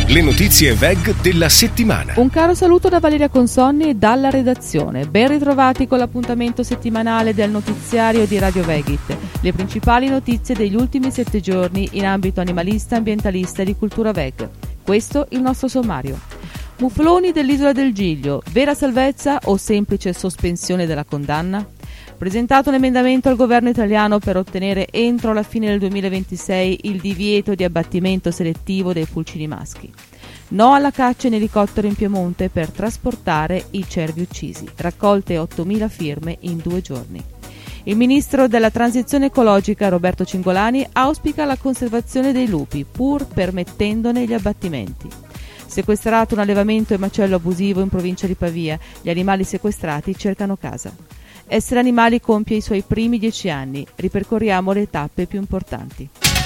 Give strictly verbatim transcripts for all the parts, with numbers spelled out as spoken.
Le notizie V E G della settimana. Un caro saluto da Valeria Consonni e dalla redazione. Ben ritrovati con l'appuntamento settimanale del notiziario di Radio Vegit. Le principali notizie degli ultimi sette giorni in ambito animalista, ambientalista e di cultura V E G. Questo il nostro sommario. Mufloni dell'isola del Giglio, vera salvezza o semplice sospensione della condanna? Presentato un emendamento al governo italiano per ottenere entro la fine del duemilaventisei il divieto di abbattimento selettivo dei pulcini maschi. No alla caccia in elicottero in Piemonte per trasportare i cervi uccisi. Raccolte ottomila firme in due giorni. Il ministro della transizione ecologica Roberto Cingolani auspica la conservazione dei lupi, pur permettendone gli abbattimenti. Sequestrato un allevamento e macello abusivo in provincia di Pavia, gli animali sequestrati cercano casa. Essere Animali compie i suoi primi dieci anni. Ripercorriamo le tappe più importanti.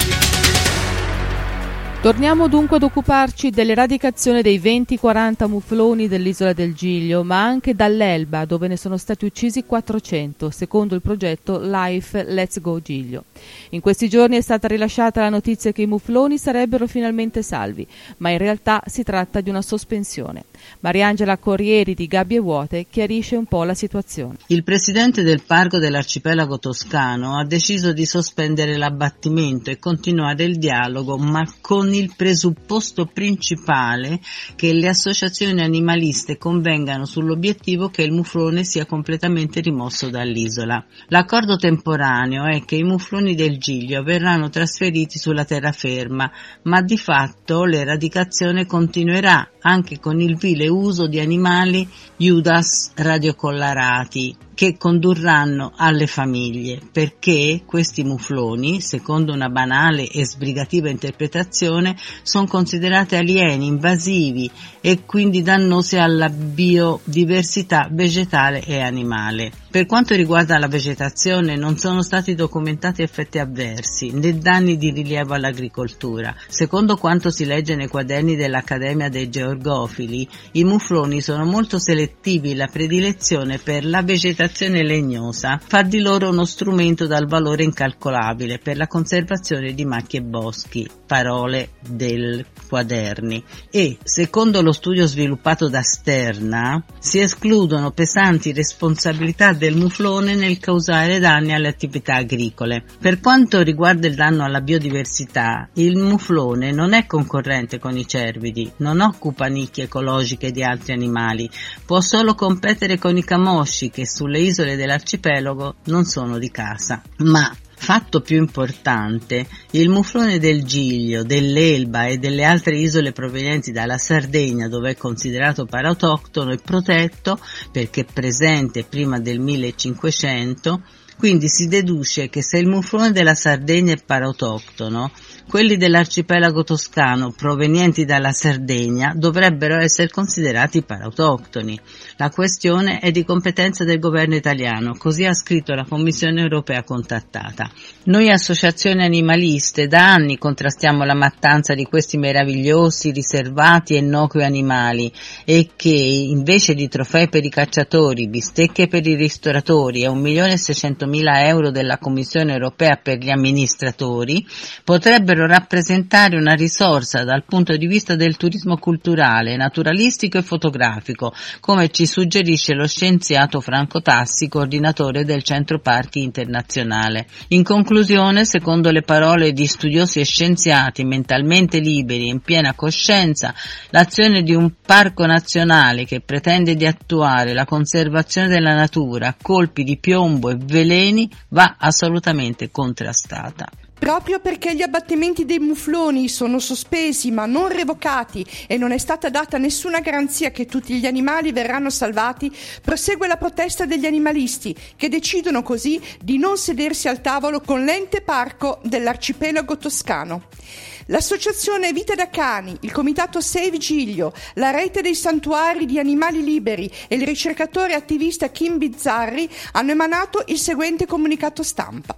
Torniamo dunque ad occuparci dell'eradicazione dei venti quaranta mufloni dell'isola del Giglio, ma anche dall'Elba, dove ne sono stati uccisi quattrocento, secondo il progetto Life Let's Go Giglio. In questi giorni è stata rilasciata la notizia che i mufloni sarebbero finalmente salvi, ma in realtà si tratta di una sospensione. Mariangela Corrieri di Gabbie Vuote chiarisce un po' la situazione. Il presidente del parco dell'arcipelago toscano ha deciso di sospendere l'abbattimento e continuare il dialogo, ma con il presupposto principale che le associazioni animaliste convengano sull'obiettivo che il muflone sia completamente rimosso dall'isola. L'accordo temporaneo è che i mufloni del Giglio verranno trasferiti sulla terraferma, ma di fatto l'eradicazione continuerà anche con il vile uso di animali Iudas radiocollarati che condurranno alle famiglie, perché questi mufloni, secondo una banale e sbrigativa interpretazione, sono considerati alieni, invasivi e quindi dannosi alla biodiversità vegetale e animale. Per quanto riguarda la vegetazione, non sono stati documentati effetti avversi né danni di rilievo all'agricoltura. Secondo quanto si legge nei quaderni dell'Accademia dei Georgofili, i mufloni sono molto selettivi, la predilezione per la vegetazione legnosa fa di loro uno strumento dal valore incalcolabile per la conservazione di macchie e boschi, parole del quaderni. E, secondo lo studio sviluppato da Sterna, si escludono pesanti responsabilità del muflone nel causare danni alle attività agricole. Per quanto riguarda il danno alla biodiversità, il muflone non è concorrente con i cervidi, non occupa nicchie ecologiche di altri animali, può solo competere con i camosci che sulle isole dell'arcipelago non sono di casa. Ma fatto più importante, il muflone del Giglio, dell'Elba e delle altre isole provenienti dalla Sardegna, dove è considerato parautoctono e protetto perché presente prima del millecinquecento, quindi si deduce che se il muflone della Sardegna è parautoctono, quelli dell'arcipelago toscano provenienti dalla Sardegna dovrebbero essere considerati parautoctoni. La questione è di competenza del governo italiano, così ha scritto la Commissione europea contattata. Noi associazioni animaliste da anni contrastiamo la mattanza di questi meravigliosi, riservati e innocui animali e che invece di trofei per i cacciatori, bistecche per i ristoratori e un milione e seicentomila euro della Commissione europea per gli amministratori potrebbero rappresentare una risorsa dal punto di vista del turismo culturale, naturalistico e fotografico, come ci suggerisce lo scienziato Franco Tassi, coordinatore del Centro Parchi Internazionale. In conclusione, secondo le parole di studiosi e scienziati mentalmente liberi e in piena coscienza, l'azione di un parco nazionale che pretende di attuare la conservazione della natura a colpi di piombo e veleni va assolutamente contrastata. Proprio perché gli abbattimenti dei mufloni sono sospesi ma non revocati e non è stata data nessuna garanzia che tutti gli animali verranno salvati, prosegue la protesta degli animalisti che decidono così di non sedersi al tavolo con l'ente parco dell'arcipelago toscano. L'associazione Vita da Cani, il comitato Save Giglio, la rete dei santuari di animali liberi e il ricercatore attivista Kim Bizzarri hanno emanato il seguente comunicato stampa.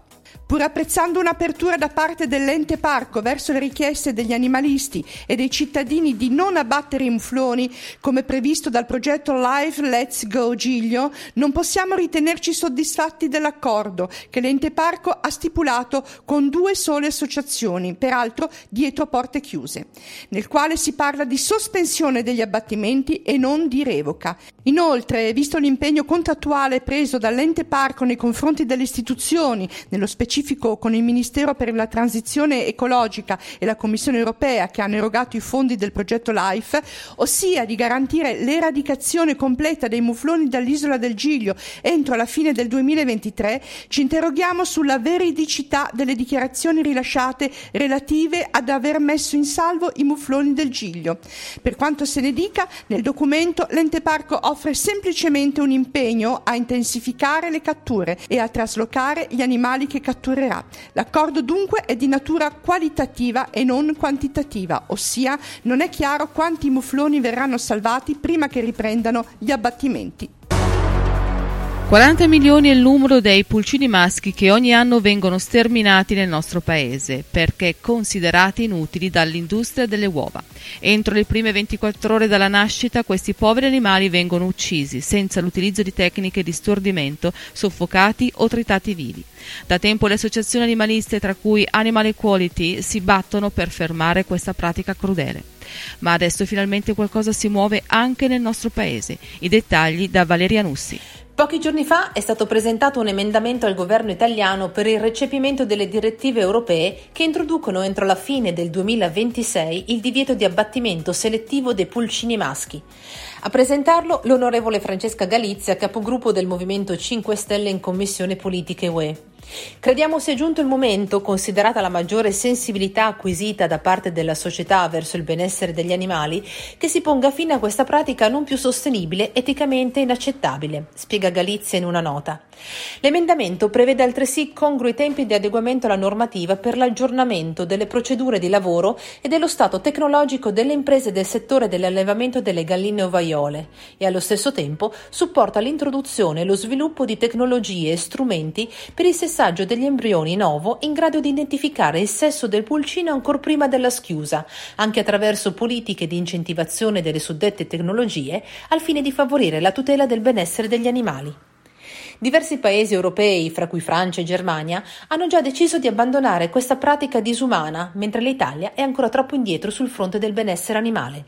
Pur apprezzando un'apertura da parte dell'ente parco verso le richieste degli animalisti e dei cittadini di non abbattere i mufloni, come previsto dal progetto Live Let's Go Giglio, non possiamo ritenerci soddisfatti dell'accordo che l'ente parco ha stipulato con due sole associazioni, peraltro dietro porte chiuse, nel quale si parla di sospensione degli abbattimenti e non di revoca. Inoltre, visto l'impegno contrattuale preso dall'ente parco nei confronti delle istituzioni, nello specifico con il Ministero per la Transizione Ecologica e la Commissione Europea che hanno erogato i fondi del progetto LIFE, ossia di garantire l'eradicazione completa dei mufloni dall'isola del Giglio entro la fine del duemilaventitré, ci interroghiamo sulla veridicità delle dichiarazioni rilasciate relative ad aver messo in salvo i mufloni del Giglio. Per quanto se ne dica, nel documento l'ente parco offre semplicemente un impegno a intensificare le catture e a traslocare gli animali che catturerà. L'accordo dunque è di natura qualitativa e non quantitativa, ossia non è chiaro quanti mufloni verranno salvati prima che riprendano gli abbattimenti. quaranta milioni è il numero dei pulcini maschi che ogni anno vengono sterminati nel nostro paese perché considerati inutili dall'industria delle uova. Entro le prime ventiquattro ore dalla nascita questi poveri animali vengono uccisi senza l'utilizzo di tecniche di stordimento, soffocati o tritati vivi. Da tempo le associazioni animaliste, tra cui Animal Equality, si battono per fermare questa pratica crudele. Ma adesso finalmente qualcosa si muove anche nel nostro paese. I dettagli da Valeria Nussi. Pochi giorni fa è stato presentato un emendamento al governo italiano per il recepimento delle direttive europee che introducono entro la fine del duemilaventisei il divieto di abbattimento selettivo dei pulcini maschi. A presentarlo l'onorevole Francesca Galizia, capogruppo del Movimento cinque Stelle in Commissione Politiche U E. Crediamo sia giunto il momento, considerata la maggiore sensibilità acquisita da parte della società verso il benessere degli animali, che si ponga fine a questa pratica non più sostenibile, eticamente inaccettabile, spiega Galizia in una nota. L'emendamento prevede altresì congrui tempi di adeguamento alla normativa per l'aggiornamento delle procedure di lavoro e dello stato tecnologico delle imprese del settore dell'allevamento delle galline ovaiole e allo stesso tempo supporta l'introduzione e lo sviluppo di tecnologie e strumenti per il sessaggio degli embrioni in ovo in grado di identificare il sesso del pulcino ancor prima della schiusa, anche attraverso politiche di incentivazione delle suddette tecnologie al fine di favorire la tutela del benessere degli animali. Diversi paesi europei, fra cui Francia e Germania, hanno già deciso di abbandonare questa pratica disumana, mentre l'Italia è ancora troppo indietro sul fronte del benessere animale.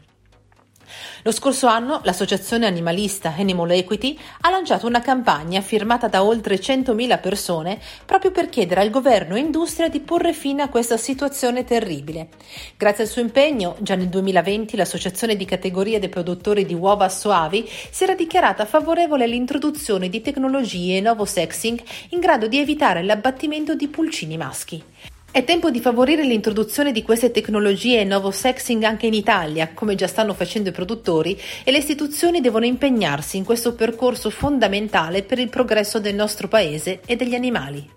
Lo scorso anno l'associazione animalista Animal Equity ha lanciato una campagna firmata da oltre centomila persone proprio per chiedere al governo e industria di porre fine a questa situazione terribile. Grazie al suo impegno, già nel duemilaventi l'associazione di categoria dei produttori di uova soavi si era dichiarata favorevole all'introduzione di tecnologie novo-sexing in grado di evitare l'abbattimento di pulcini maschi. È tempo di favorire l'introduzione di queste tecnologie novo-sexing anche in Italia, come già stanno facendo i produttori, e le istituzioni devono impegnarsi in questo percorso fondamentale per il progresso del nostro paese e degli animali.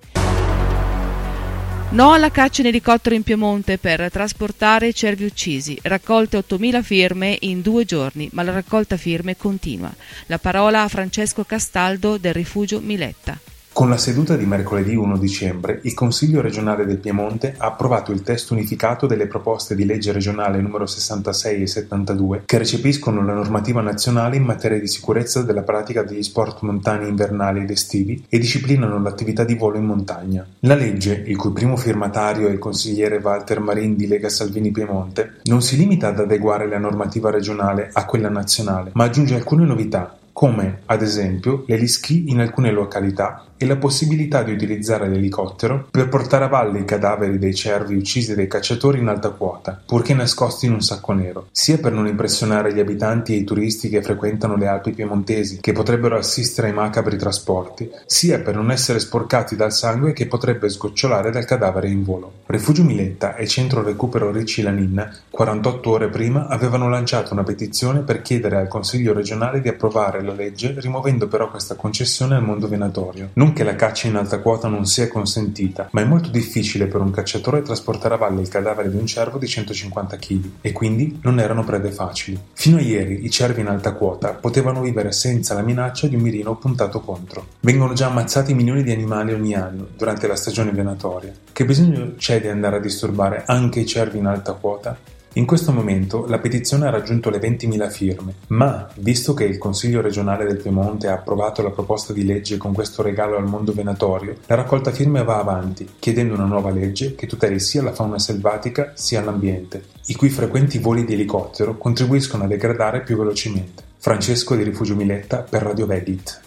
No alla caccia in elicottero in Piemonte per trasportare cervi uccisi. Raccolte ottomila firme in due giorni, ma la raccolta firme continua. La parola a Francesco Castaldo del Rifugio Miletta. Con la seduta di mercoledì primo dicembre, il Consiglio regionale del Piemonte ha approvato il testo unificato delle proposte di legge regionale numero sessantasei e settantadue che recepiscono la normativa nazionale in materia di sicurezza della pratica degli sport montani invernali ed estivi e disciplinano l'attività di volo in montagna. La legge, il cui primo firmatario è il consigliere Walter Marin di Lega Salvini Piemonte, non si limita ad adeguare la normativa regionale a quella nazionale, ma aggiunge alcune novità, come, ad esempio, l'eliski in alcune località e la possibilità di utilizzare l'elicottero per portare a valle i cadaveri dei cervi uccisi dai cacciatori in alta quota, purché nascosti in un sacco nero, sia per non impressionare gli abitanti e i turisti che frequentano le Alpi piemontesi, che potrebbero assistere ai macabri trasporti, sia per non essere sporcati dal sangue che potrebbe sgocciolare dal cadavere in volo. Rifugio Miletta e Centro Recupero Ricci Lanin, quarantotto ore prima, avevano lanciato una petizione per chiedere al Consiglio regionale di approvare approvare la legge, rimuovendo però questa concessione al mondo venatorio. Non che la caccia in alta quota non sia consentita, ma è molto difficile per un cacciatore trasportare a valle il cadavere di un cervo di centocinquanta chili, e quindi non erano prede facili. Fino a ieri i cervi in alta quota potevano vivere senza la minaccia di un mirino puntato contro. Vengono già ammazzati milioni di animali ogni anno durante la stagione venatoria. Che bisogno c'è di andare a disturbare anche i cervi in alta quota? In questo momento la petizione ha raggiunto le ventimila firme, ma, visto che il Consiglio regionale del Piemonte ha approvato la proposta di legge con questo regalo al mondo venatorio, la raccolta firme va avanti, chiedendo una nuova legge che tuteli sia la fauna selvatica sia l'ambiente, i cui frequenti voli di elicottero contribuiscono a degradare più velocemente. Francesco di Rifugio Miletta per Radio Vegit.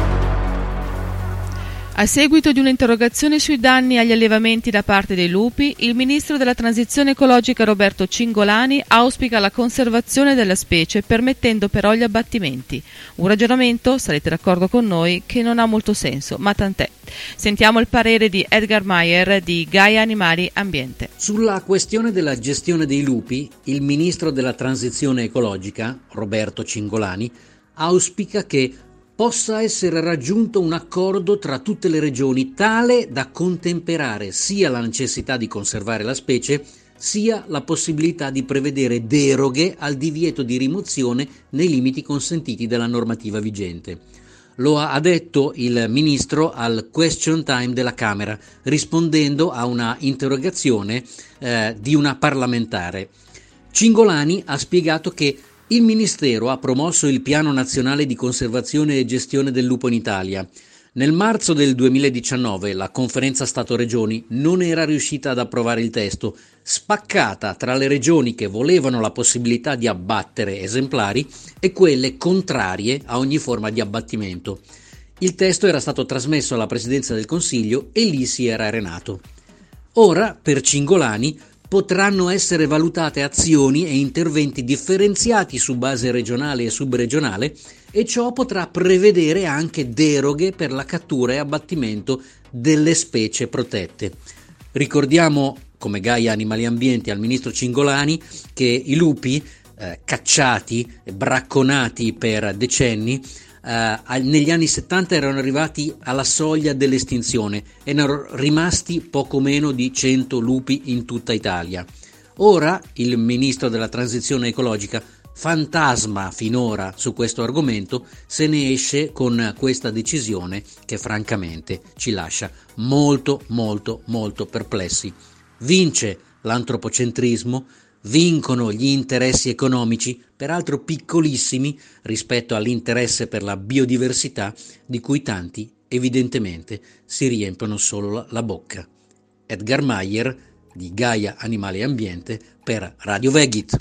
A seguito di un'interrogazione sui danni agli allevamenti da parte dei lupi, il ministro della transizione ecologica Roberto Cingolani auspica la conservazione della specie permettendo però gli abbattimenti. Un ragionamento, sarete d'accordo con noi, che non ha molto senso, ma tant'è. Sentiamo il parere di Edgar Meyer di Gaia Animali Ambiente. Sulla questione della gestione dei lupi, il ministro della transizione ecologica, Roberto Cingolani, auspica che possa essere raggiunto un accordo tra tutte le regioni tale da contemperare sia la necessità di conservare la specie, sia la possibilità di prevedere deroghe al divieto di rimozione nei limiti consentiti dalla normativa vigente. Lo ha detto il ministro al question time della Camera, rispondendo a una interrogazione eh, di una parlamentare. Cingolani ha spiegato che il Ministero ha promosso il Piano Nazionale di Conservazione e Gestione del Lupo in Italia. Nel marzo del duemiladiciannove la Conferenza Stato-Regioni non era riuscita ad approvare il testo, spaccata tra le regioni che volevano la possibilità di abbattere esemplari e quelle contrarie a ogni forma di abbattimento. Il testo era stato trasmesso alla Presidenza del Consiglio e lì si era arenato. Ora, per Cingolani, potranno essere valutate azioni e interventi differenziati su base regionale e subregionale e ciò potrà prevedere anche deroghe per la cattura e abbattimento delle specie protette. Ricordiamo, come Gaia Animali Ambiente, al ministro Cingolani che i lupi eh, cacciati, bracconati per decenni, Uh, negli anni settanta erano arrivati alla soglia dell'estinzione e erano rimasti poco meno di cento lupi in tutta Italia. Ora il ministro della transizione ecologica, fantasma finora su questo argomento, se ne esce con questa decisione che francamente ci lascia molto molto molto perplessi. Vince l'antropocentrismo, vincono gli interessi economici, peraltro piccolissimi rispetto all'interesse per la biodiversità di cui tanti evidentemente si riempiono solo la bocca. Edgar Meyer di Gaia Animali Ambiente per Radio Vegit.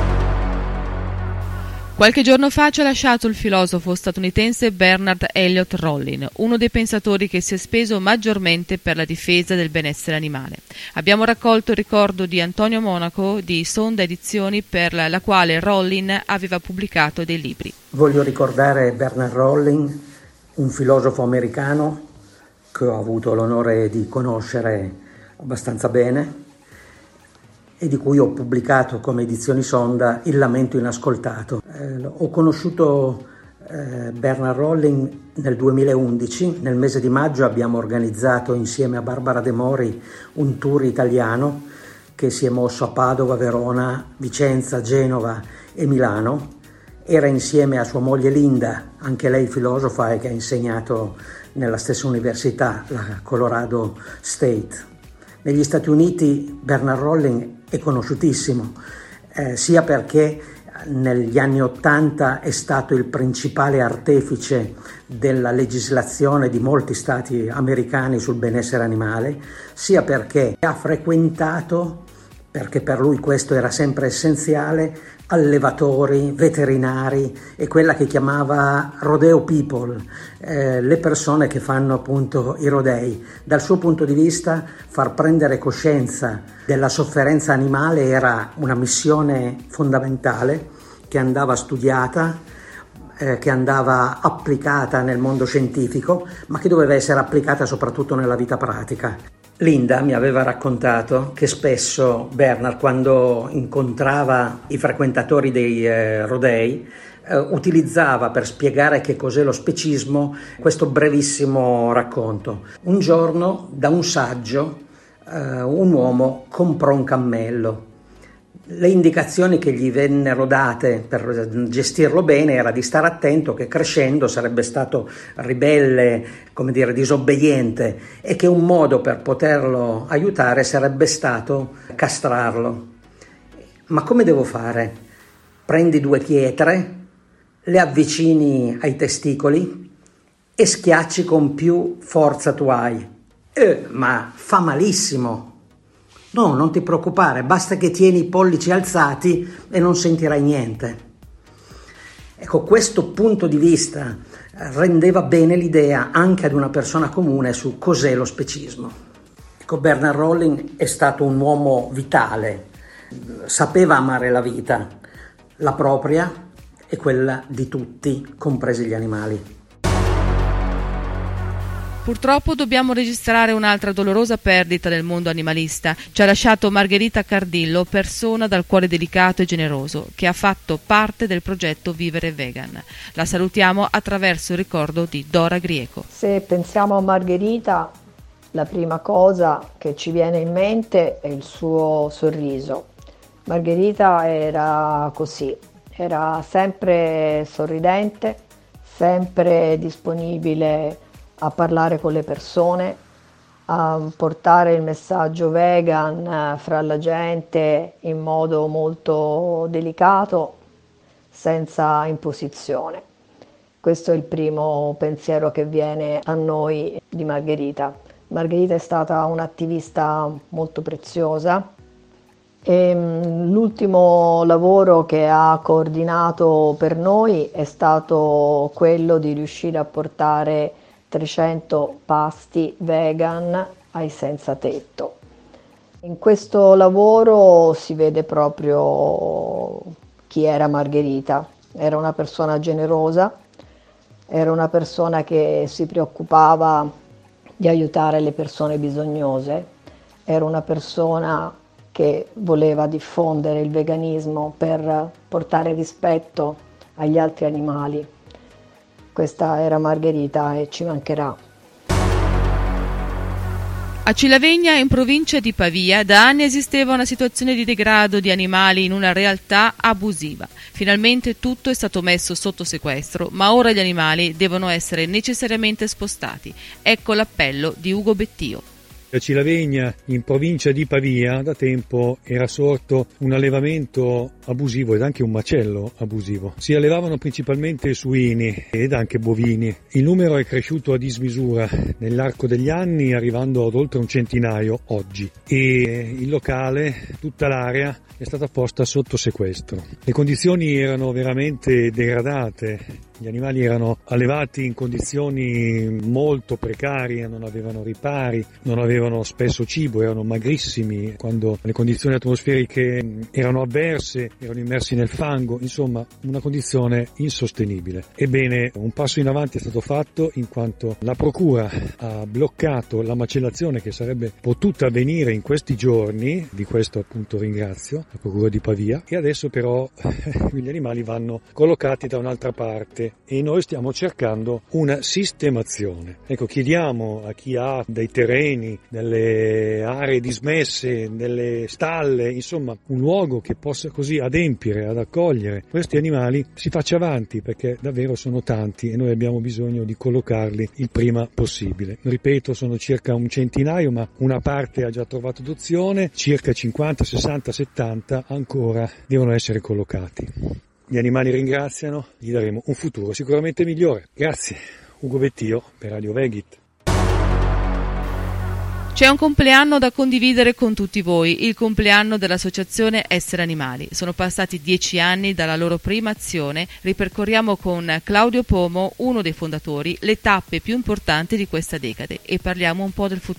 Qualche giorno fa ci ha lasciato il filosofo statunitense Bernard Elliott Rollin, uno dei pensatori che si è speso maggiormente per la difesa del benessere animale. Abbiamo raccolto il ricordo di Antonio Monaco di Sonda Edizioni, per la quale Rollin aveva pubblicato dei libri. Voglio ricordare Bernard Rollin, un filosofo americano che ho avuto l'onore di conoscere abbastanza bene e di cui ho pubblicato come Edizioni Sonda Il lamento inascoltato. Eh, ho conosciuto eh, Bernard Rollin nel duemilaundici, nel mese di maggio abbiamo organizzato insieme a Barbara De Mori un tour italiano che si è mosso a Padova, Verona, Vicenza, Genova e Milano. Era insieme a sua moglie Linda, anche lei filosofa e che ha insegnato nella stessa università, la Colorado State. Negli Stati Uniti Bernard Rollin è conosciutissimo, eh, sia perché negli anni Ottanta è stato il principale artefice della legislazione di molti stati americani sul benessere animale, sia perché ha frequentato, perché per lui questo era sempre essenziale, allevatori, veterinari e quella che chiamava rodeo people, eh, le persone che fanno appunto i rodei. Dal suo punto di vista, far prendere coscienza della sofferenza animale era una missione fondamentale che andava studiata, eh, che andava applicata nel mondo scientifico, ma che doveva essere applicata soprattutto nella vita pratica. Linda mi aveva raccontato che spesso Bernard, quando incontrava i frequentatori dei eh, rodei, eh, utilizzava per spiegare che cos'è lo specismo questo brevissimo racconto. Un giorno, da un saggio, eh, un uomo comprò un cammello. Le indicazioni che gli vennero date per gestirlo bene era di stare attento che crescendo sarebbe stato ribelle, come dire, disobbediente, e che un modo per poterlo aiutare sarebbe stato castrarlo. Ma come devo fare? Prendi due pietre, le avvicini ai testicoli e schiacci con più forza tu hai. Eh, ma fa malissimo. No, non ti preoccupare, basta che tieni i pollici alzati e non sentirai niente. Ecco, questo punto di vista rendeva bene l'idea anche ad una persona comune su cos'è lo specismo. Ecco, Bernard Rolling è stato un uomo vitale, sapeva amare la vita, la propria e quella di tutti, compresi gli animali. Purtroppo dobbiamo registrare un'altra dolorosa perdita del mondo animalista. Ci ha lasciato Margherita Cardillo, persona dal cuore delicato e generoso, che ha fatto parte del progetto Vivere Vegan. La salutiamo attraverso il ricordo di Dora Grieco. Se pensiamo a Margherita, la prima cosa che ci viene in mente è il suo sorriso. Margherita era così, era sempre sorridente, sempre disponibile a parlare con le persone, a portare il messaggio vegan fra la gente in modo molto delicato, senza imposizione. Questo è il primo pensiero che viene a noi di Margherita. Margherita è stata un'attivista molto preziosa e l'ultimo lavoro che ha coordinato per noi è stato quello di riuscire a portare trecento pasti vegan ai senza tetto. In questo lavoro si vede proprio chi era Margherita. Era una persona generosa, era una persona che si preoccupava di aiutare le persone bisognose, era una persona che voleva diffondere il veganismo per portare rispetto agli altri animali. Questa era Margherita e ci mancherà. A Cilavegna, in provincia di Pavia, da anni esisteva una situazione di degrado di animali in una realtà abusiva. Finalmente tutto è stato messo sotto sequestro, ma ora gli animali devono essere necessariamente spostati. Ecco l'appello di Ugo Bettio. A Cilavegna, in provincia di Pavia, da tempo era sorto un allevamento abusivo ed anche un macello abusivo. Si allevavano principalmente suini ed anche bovini. Il numero è cresciuto a dismisura nell'arco degli anni, arrivando ad oltre un centinaio oggi. E il locale, tutta l'area, è stata posta sotto sequestro. Le condizioni erano veramente degradate. Gli animali erano allevati in condizioni molto precarie, non avevano ripari, non avevano spesso cibo, erano magrissimi. Quando le condizioni atmosferiche erano avverse, erano immersi nel fango, insomma una condizione insostenibile. Ebbene, un passo in avanti è stato fatto in quanto la Procura ha bloccato la macellazione che sarebbe potuta avvenire in questi giorni, di questo appunto ringrazio la Procura di Pavia, e adesso però gli animali vanno collocati da un'altra parte. E noi stiamo cercando una sistemazione. Ecco, chiediamo a chi ha dei terreni, delle aree dismesse, delle stalle, insomma un luogo che possa così adempiere ad accogliere questi animali, si faccia avanti, perché davvero sono tanti e noi abbiamo bisogno di collocarli il prima possibile. Ripeto, sono circa un centinaio, ma una parte ha già trovato adozione, circa cinquanta, sessanta, settanta ancora devono essere collocati. Gli animali ringraziano, gli daremo un futuro sicuramente migliore. Grazie, Ugo Bettio per Radio Vegit. C'è un compleanno da condividere con tutti voi, il compleanno dell'associazione Essere Animali. Sono passati dieci anni dalla loro prima azione. Ripercorriamo con Claudio Pomo, uno dei fondatori, le tappe più importanti di questa decade e parliamo un po' del futuro.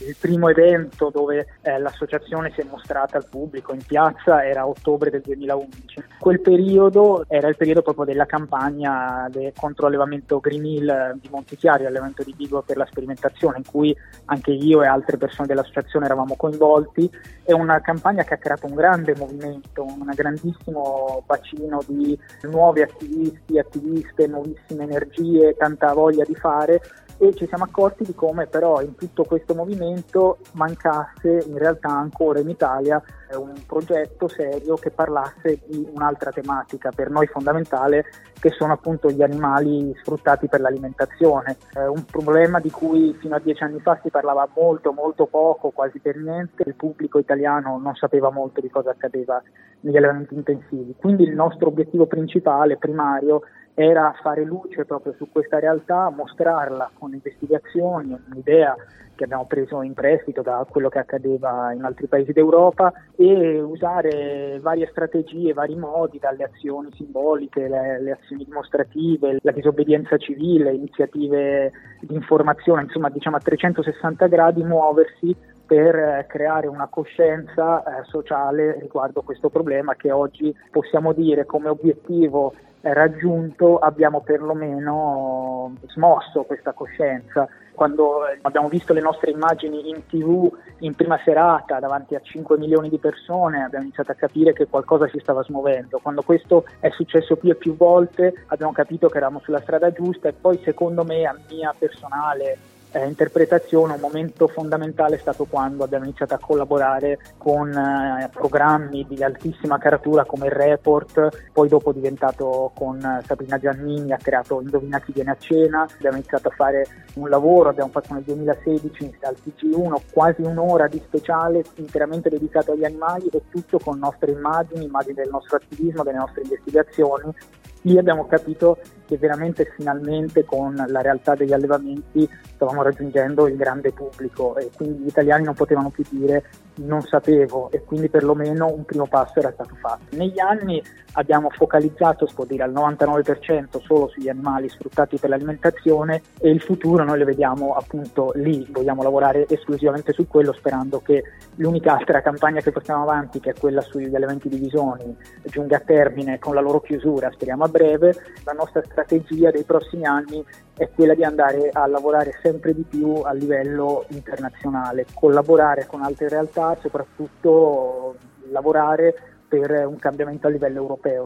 Il primo evento dove eh, l'associazione si è mostrata al pubblico in piazza era a ottobre del duemilaundici. Quel periodo era il periodo proprio della campagna de- contro l'allevamento Green Hill di Montichiari, l'allevamento di bigolo per la sperimentazione, in cui anche io e altre persone dell'associazione eravamo coinvolti. È una campagna che ha creato un grande movimento, un grandissimo bacino di nuovi attivisti, attiviste, nuovissime energie, tanta voglia di fare, e ci siamo accorti di come però in tutto questo movimento mancasse in realtà ancora in Italia un progetto serio che parlasse di un'altra tematica per noi fondamentale, che sono appunto gli animali sfruttati per l'alimentazione. È un problema di cui fino a dieci anni fa si parlava molto molto poco, quasi per niente. Il pubblico italiano non sapeva molto di cosa accadeva negli allevamenti intensivi, quindi il nostro obiettivo principale, primario, era fare luce proprio su questa realtà, mostrarla con investigazioni, un'idea che abbiamo preso in prestito da quello che accadeva in altri paesi d'Europa, e usare varie strategie, vari modi, dalle azioni simboliche, le, le azioni dimostrative, la disobbedienza civile, iniziative di informazione, insomma diciamo a trecentosessanta gradi muoversi per creare una coscienza eh, sociale riguardo questo problema che oggi possiamo dire come obiettivo raggiunto, abbiamo perlomeno smosso questa coscienza. Quando abbiamo visto le nostre immagini in tivù in prima serata davanti a cinque milioni di persone, abbiamo iniziato a capire che qualcosa si stava smuovendo. Quando questo è successo più e più volte abbiamo capito che eravamo sulla strada giusta, e poi secondo me, a mia personale Eh, interpretazione, un momento fondamentale è stato quando abbiamo iniziato a collaborare con eh, programmi di altissima caratura come il Report, poi dopo diventato con eh, Sabrina Giannini, ha creato Indovina chi viene a cena. Abbiamo iniziato a fare un lavoro, abbiamo fatto nel duemilasedici al T G uno quasi un'ora di speciale interamente dedicato agli animali, e tutto con nostre immagini, immagini del nostro attivismo, delle nostre investigazioni. Lì abbiamo capito che veramente finalmente con la realtà degli allevamenti stavamo raggiungendo il grande pubblico, e quindi gli italiani non potevano più dire non sapevo, e quindi perlomeno un primo passo era stato fatto. Negli anni abbiamo focalizzato, si può dire al novantanove per cento, solo sugli animali sfruttati per l'alimentazione, e il futuro noi lo vediamo appunto lì. Vogliamo lavorare esclusivamente su quello, sperando che l'unica altra campagna che portiamo avanti, che è quella sugli allevamenti di visoni, giunga a termine con la loro chiusura, speriamo a breve. La nostra strategia dei prossimi anni è quella di andare a lavorare sempre di più a livello internazionale, collaborare con altre realtà, soprattutto lavorare per un cambiamento a livello europeo.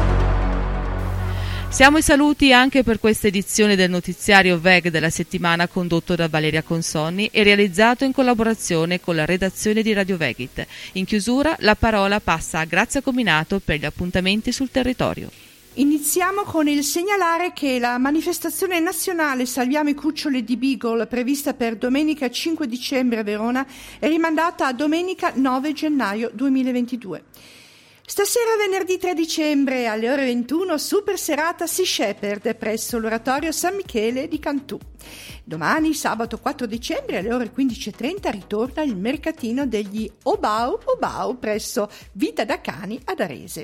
Siamo ai saluti anche per questa edizione del notiziario V E G della settimana, condotto da Valeria Consonni e realizzato in collaborazione con la redazione di Radio Vegit. In chiusura la parola passa a Grazia Cominato per gli appuntamenti sul territorio. Iniziamo con il segnalare che la manifestazione nazionale Salviamo i cuccioli di Beagle, prevista per domenica cinque dicembre a Verona, è rimandata a domenica nove gennaio duemilaventidue. Stasera venerdì tre dicembre alle ore ventuno, super serata Sea Shepherd presso l'oratorio San Michele di Cantù. Domani sabato quattro dicembre alle ore quindici e trenta ritorna il mercatino degli Obau Obau presso Vita da Cani ad Arese.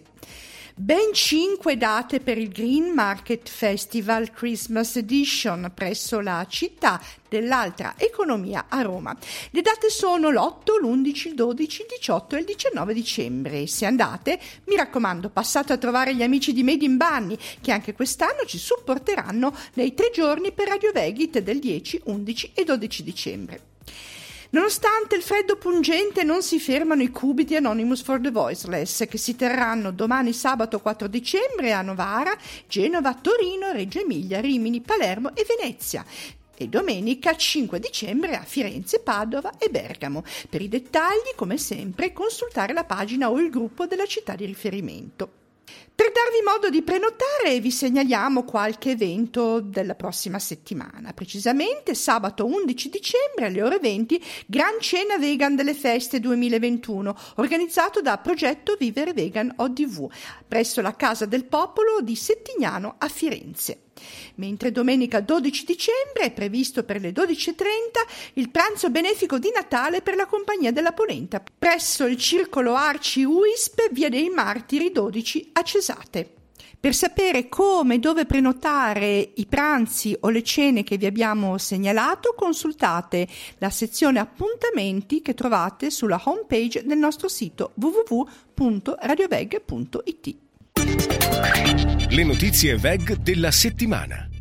Ben cinque date per il Green Market Festival Christmas Edition presso la città dell'altra economia a Roma. Le date sono l'otto, l'undici, il dodici, il diciotto e il diciannove dicembre. Se andate, mi raccomando, passate a trovare gli amici di Made in Bunny, che anche quest'anno ci supporteranno nei tre giorni per Radio Vegit del dieci, undici e dodici dicembre. Nonostante il freddo pungente, non si fermano i cubi di Anonymous for the Voiceless, che si terranno domani sabato quattro dicembre a Novara, Genova, Torino, Reggio Emilia, Rimini, Palermo e Venezia, e domenica cinque dicembre a Firenze, Padova e Bergamo. Per i dettagli, come sempre, consultare la pagina o il gruppo della città di riferimento. Per darvi modo di prenotare vi segnaliamo qualche evento della prossima settimana. Precisamente sabato undici dicembre alle ore venti, Gran Cena Vegan delle Feste duemilaventuno, organizzato da Progetto Vivere Vegan O D V, presso la Casa del Popolo di Settignano a Firenze. Mentre domenica dodici dicembre è previsto per le dodici e trenta il pranzo benefico di Natale per la Compagnia della Polenta presso il Circolo Arci U I S P, via dei Martiri dodici a Cesate. Per sapere come e dove prenotare i pranzi o le cene che vi abbiamo segnalato, consultate la sezione appuntamenti che trovate sulla homepage del nostro sito w w w punto radioveg punto it. Le notizie V E G della settimana.